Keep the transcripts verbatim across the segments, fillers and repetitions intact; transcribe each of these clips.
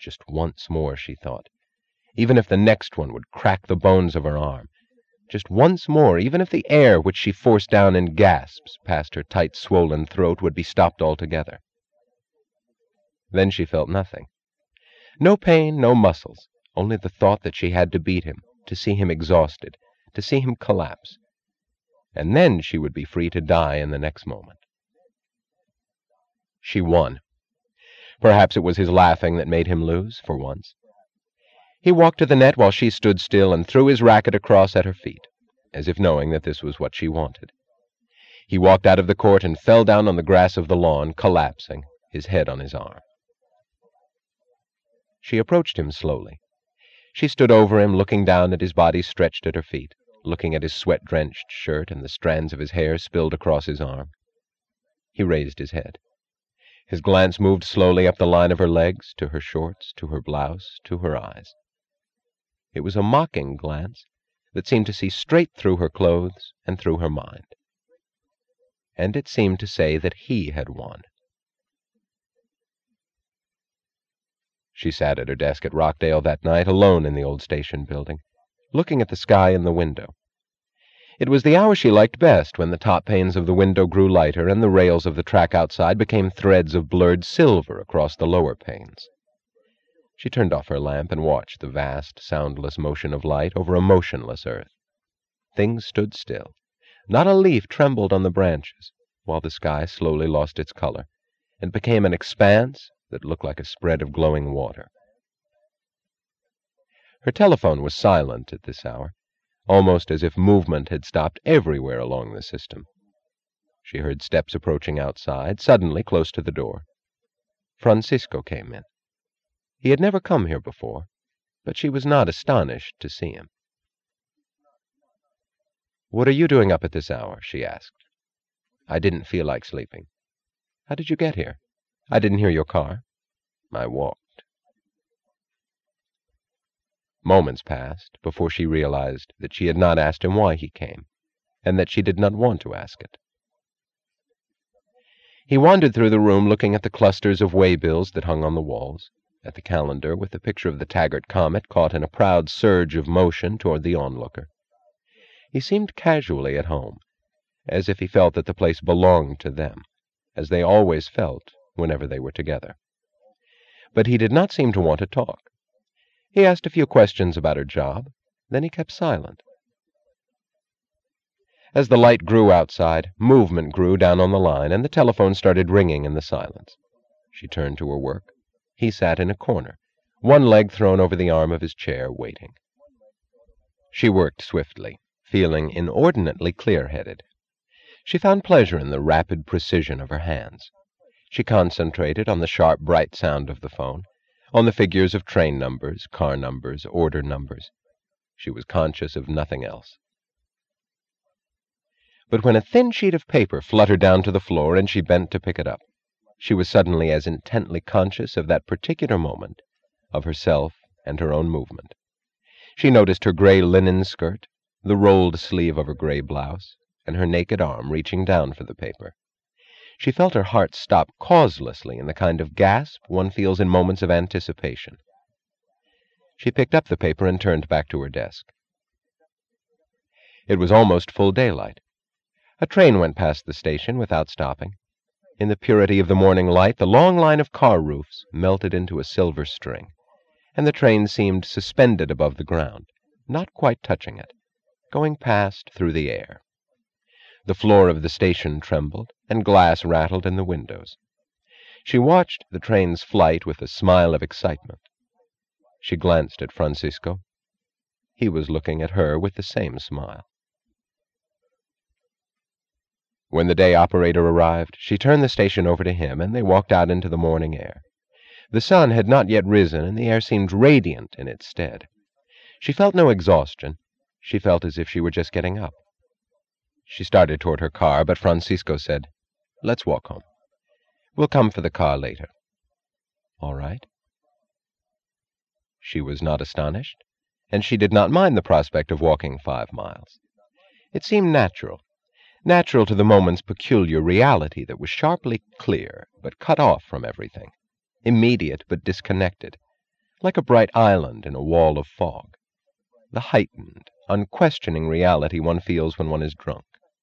Just once more, she thought. Even if the next one would crack the bones of her arm. Just once more, even if the air which she forced down in gasps past her tight, swollen throat would be stopped altogether. Then she felt nothing. No pain, no muscles, only the thought that she had to beat him, to see him exhausted, to see him collapse. And then she would be free to die in the next moment. She won. Perhaps it was his laughing that made him lose, for once. He walked to the net while she stood still and threw his racket across at her feet, as if knowing that this was what she wanted. He walked out of the court and fell down on the grass of the lawn, collapsing, his head on his arm. She approached him slowly. She stood over him, looking down at his body stretched at her feet, looking at his sweat-drenched shirt and the strands of his hair spilled across his arm. He raised his head. His glance moved slowly up the line of her legs, to her shorts, to her blouse, to her eyes. It was a mocking glance that seemed to see straight through her clothes and through her mind. And it seemed to say that he had won. She sat at her desk at Rockdale that night, alone in the old station building, looking at the sky in the window. It was the hour she liked best, when the top panes of the window grew lighter and the rails of the track outside became threads of blurred silver across the lower panes. She turned off her lamp and watched the vast, soundless motion of light over a motionless earth. Things stood still. Not a leaf trembled on the branches, while the sky slowly lost its color and became an expanse that looked like a spread of glowing water. Her telephone was silent at this hour, almost as if movement had stopped everywhere along the system. She heard steps approaching outside, suddenly close to the door. Francisco came in. He had never come here before, but she was not astonished to see him. "What are you doing up at this hour?" she asked. "I didn't feel like sleeping." "How did you get here?" "I didn't hear your car." "I walked." Moments passed before she realized that she had not asked him why he came, and that she did not want to ask it. He wandered through the room, looking at the clusters of waybills that hung on the walls, at the calendar with the picture of the Taggart Comet caught in a proud surge of motion toward the onlooker. He seemed casually at home, as if he felt that the place belonged to them, as they always felt whenever they were together. But he did not seem to want to talk. He asked a few questions about her job, then he kept silent. As the light grew outside, movement grew down on the line, and the telephone started ringing in the silence. She turned to her work. He sat in a corner, one leg thrown over the arm of his chair, waiting. She worked swiftly, feeling inordinately clear-headed. She found pleasure in the rapid precision of her hands. She concentrated on the sharp, bright sound of the phone, on the figures of train numbers, car numbers, order numbers. She was conscious of nothing else. But when a thin sheet of paper fluttered down to the floor and she bent to pick it up, she was suddenly as intently conscious of that particular moment, of herself and her own movement. She noticed her gray linen skirt, the rolled sleeve of her gray blouse, and her naked arm reaching down for the paper. She felt her heart stop causelessly in the kind of gasp one feels in moments of anticipation. She picked up the paper and turned back to her desk. It was almost full daylight. A train went past the station without stopping. In the purity of the morning light, the long line of car roofs melted into a silver string, and the train seemed suspended above the ground, not quite touching it, going past through the air. The floor of the station trembled, and glass rattled in the windows. She watched the train's flight with a smile of excitement. She glanced at Francisco. He was looking at her with the same smile. When the day operator arrived, she turned the station over to him, and they walked out into the morning air. The sun had not yet risen, and the air seemed radiant in its stead. She felt no exhaustion. She felt as if she were just getting up. She started toward her car, but Francisco said, "Let's walk home. We'll come for the car later." "All right." She was not astonished, and she did not mind the prospect of walking five miles. It seemed natural, natural to the moment's peculiar reality that was sharply clear, but cut off from everything, immediate but disconnected, like a bright island in a wall of fog, the heightened, unquestioning reality one feels when one is drunk.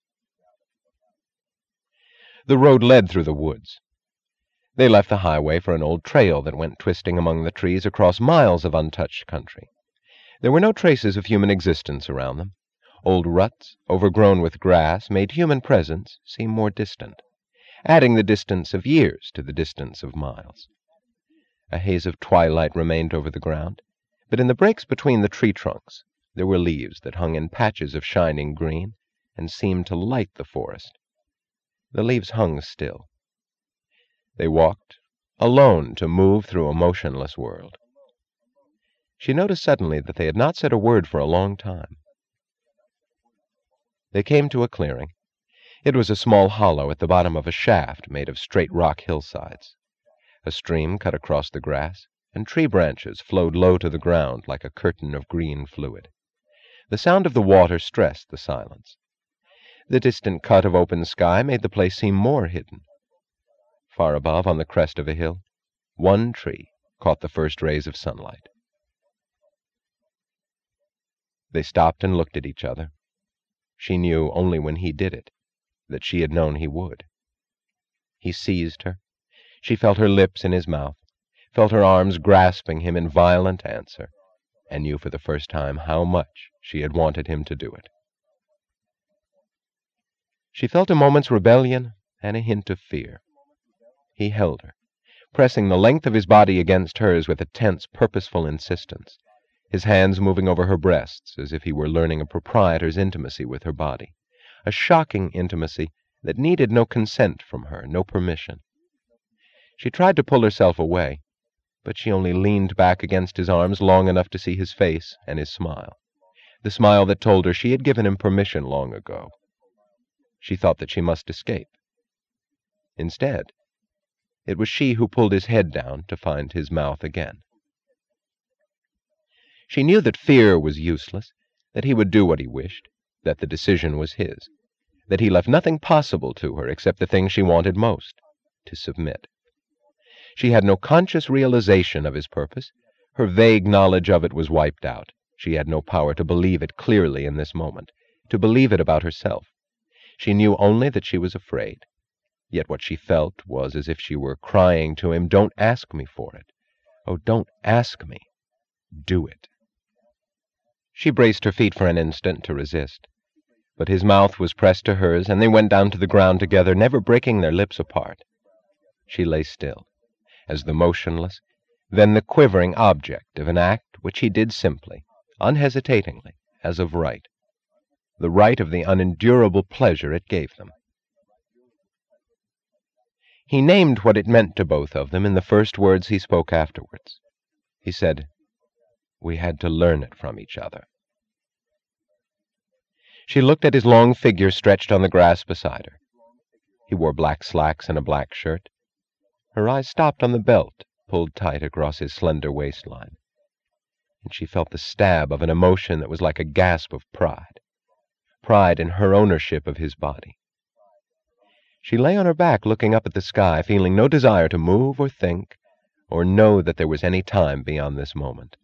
The road led through the woods. They left the highway for an old trail that went twisting among the trees across miles of untouched country. There were no traces of human existence around them. Old ruts, overgrown with grass, made human presence seem more distant, adding the distance of years to the distance of miles. A haze of twilight remained over the ground, but in the breaks between the tree trunks there were leaves that hung in patches of shining green and seemed to light the forest. The leaves hung still. They walked, alone, to move through a motionless world. She noticed suddenly that they had not said a word for a long time. They came to a clearing. It was a small hollow at the bottom of a shaft made of straight rock hillsides. A stream cut across the grass, and tree branches flowed low to the ground like a curtain of green fluid. The sound of the water stressed the silence. The distant cut of open sky made the place seem more hidden. Far above, on the crest of a hill, one tree caught the first rays of sunlight. They stopped and looked at each other. She knew only when he did it that she had known he would. He seized her. She felt her lips in his mouth, felt her arms grasping him in violent answer, and knew for the first time how much she had wanted him to do it. She felt a moment's rebellion and a hint of fear. He held her, pressing the length of his body against hers with a tense, purposeful insistence, his hands moving over her breasts as if he were learning a proprietor's intimacy with her body, a shocking intimacy that needed no consent from her, no permission. She tried to pull herself away, but she only leaned back against his arms long enough to see his face and his smile, the smile that told her she had given him permission long ago. She thought that she must escape. Instead, it was she who pulled his head down to find his mouth again. She knew that fear was useless, that he would do what he wished, that the decision was his, that he left nothing possible to her except the thing she wanted most, to submit. She had no conscious realization of his purpose. Her vague knowledge of it was wiped out. She had no power to believe it clearly in this moment, to believe it about herself. She knew only that she was afraid. Yet what she felt was as if she were crying to him, "Don't ask me for it. Oh, don't ask me. Do it." She braced her feet for an instant to resist, but his mouth was pressed to hers, and they went down to the ground together, never breaking their lips apart. She lay still, as the motionless, then the quivering object of an act which he did simply, unhesitatingly, as of right, the right of the unendurable pleasure it gave them. He named what it meant to both of them in the first words he spoke afterwards. He said, "We had to learn it from each other." She looked at his long figure stretched on the grass beside her. He wore black slacks and a black shirt. Her eyes stopped on the belt pulled tight across his slender waistline, and she felt the stab of an emotion that was like a gasp of pride, pride in her ownership of his body. She lay on her back looking up at the sky, feeling no desire to move or think or know that there was any time beyond this moment.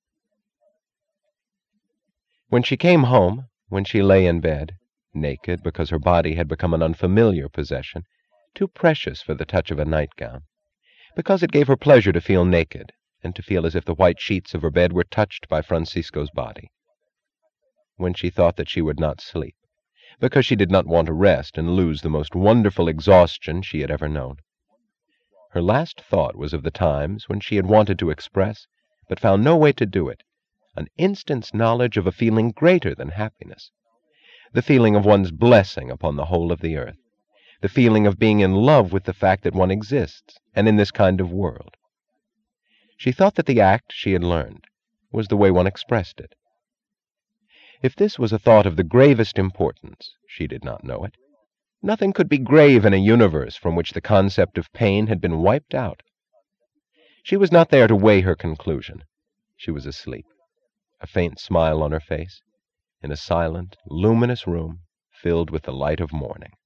When she came home, when she lay in bed, naked because her body had become an unfamiliar possession, too precious for the touch of a nightgown, because it gave her pleasure to feel naked and to feel as if the white sheets of her bed were touched by Francisco's body. When she thought that she would not sleep, because she did not want to rest and lose the most wonderful exhaustion she had ever known. Her last thought was of the times when she had wanted to express, but found no way to do it, an instant's knowledge of a feeling greater than happiness, the feeling of one's blessing upon the whole of the earth, the feeling of being in love with the fact that one exists, and in this kind of world. She thought that the act she had learned was the way one expressed it. If this was a thought of the gravest importance, she did not know it. Nothing could be grave in a universe from which the concept of pain had been wiped out. She was not there to weigh her conclusion. She was asleep, a faint smile on her face, in a silent, luminous room filled with the light of morning.